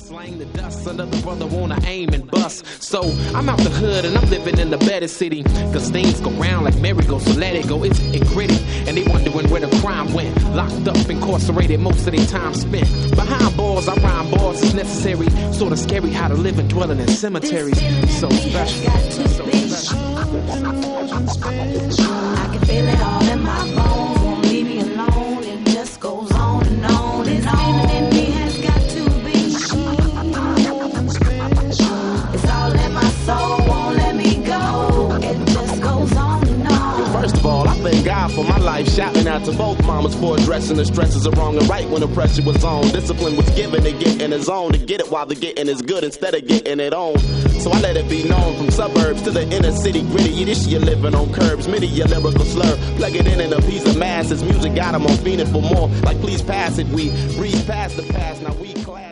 Slang the dust, another brother wanna aim and bust. So I'm out the hood and I'm living in the better city. Cause things go round like merry-go, so let it go, it's it gritty. And they wondering where the crime went. Locked up, incarcerated, most of their time spent. Behind bars, I rhyme bars, it's necessary. Sorta scary how to live and dwelling in cemeteries. So special, so special. I can feel it all in my bones. Won't leave me alone. It just goes on and on and on. In me has got to be. It's all in my soul. Won't let me go. It just goes on and on. First of all, I thank God for my life. Shouting out to both mamas for addressing the stresses of wrong and right when the pressure was on. Discipline was given to get in the zone, to get it while the getting is good instead of getting it on. So I let it be known from suburbs to the inner city gritty. This year living on curbs, midi your lyrical slur. Plug it in a piece of masses. Music got 'em on fiending for more. Like please pass it, we breeze past the past, now we class.